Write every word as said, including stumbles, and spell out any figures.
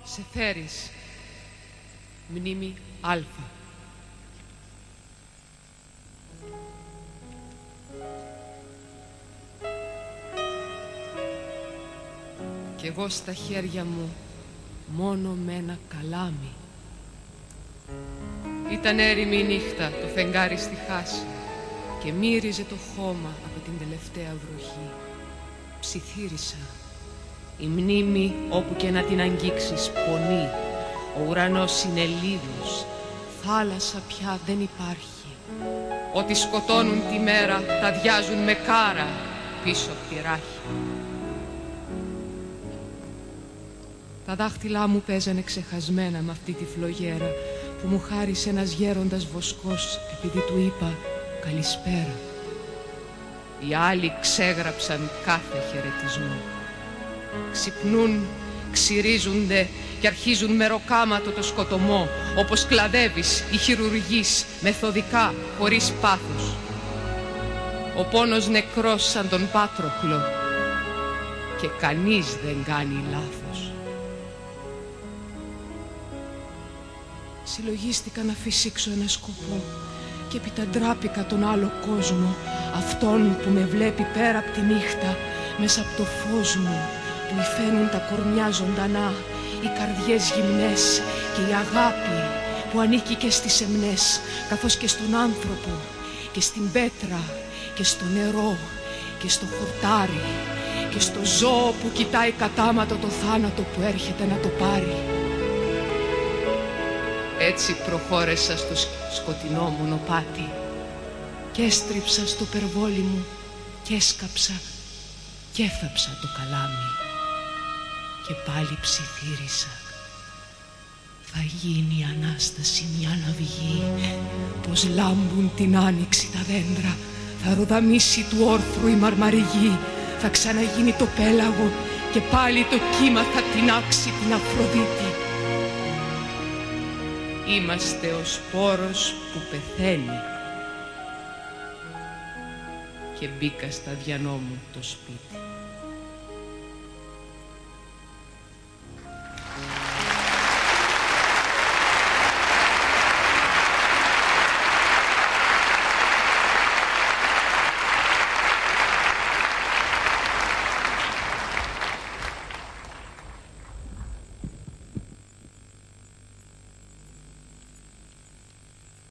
Σεφέρης, μνήμη Αλφα. Κι εγώ στα χέρια μου μόνο με ένα καλάμι. Ήταν έρημη η νύχτα, το φεγγάρι στη χάση και μύριζε το χώμα από την τελευταία βροχή. Ψιθύρισα. Η μνήμη όπου και να την αγγίξεις πονεί. Ο ουρανός είναι λίγος, θάλασσα πια δεν υπάρχει. Ό,τι σκοτώνουν τη μέρα τα διάζουν με κάρα πίσω από τη ράχη. Τα δάχτυλά μου παίζανε ξεχασμένα με αυτή τη φλογέρα που μου χάρισε ένας γέροντας βοσκός επειδή του είπα καλησπέρα. Οι άλλοι ξέγραψαν κάθε χαιρετισμό. Ξυπνούν, ξυρίζονται και αρχίζουν με ροκάματο το σκοτωμό, όπως κλαδεύεις ή χειρουργείς μεθοδικά χωρίς πάθος. Ο πόνος νεκρός σαν τον Πάτροκλο και κανείς δεν κάνει λάθος. Συλλογίστηκα να φυσήξω ένα σκοπό και επιταντράπηκα τον άλλο κόσμο, αυτόν που με βλέπει πέρα από τη νύχτα, μέσα από το φως μου, που υφαίνουν τα κορμιά ζωντανά, οι καρδιές γυμνές και η αγάπη που ανήκει και στις σεμνές, καθώς και στον άνθρωπο και στην πέτρα και στο νερό και στο χορτάρι και στο ζώο που κοιτάει κατάματο το θάνατο που έρχεται να το πάρει. Έτσι προχώρεσα στο σκοτεινό μονοπάτι και έστριψα στο περβόλι μου και έσκαψα και έφαψα το καλάμι και πάλι ψιθύρισα. Θα γίνει η Ανάσταση μια ναυγή, πως λάμπουν την άνοιξη τα δέντρα, θα ροδαμίσει του όρθρου η μαρμαριγή, θα ξαναγίνει το πέλαγο και πάλι το κύμα θα τεινάξει την Αφροδίτη. Είμαστε ο σπόρος που πεθαίνει. Και μπήκα στα διανό μου το σπίτι.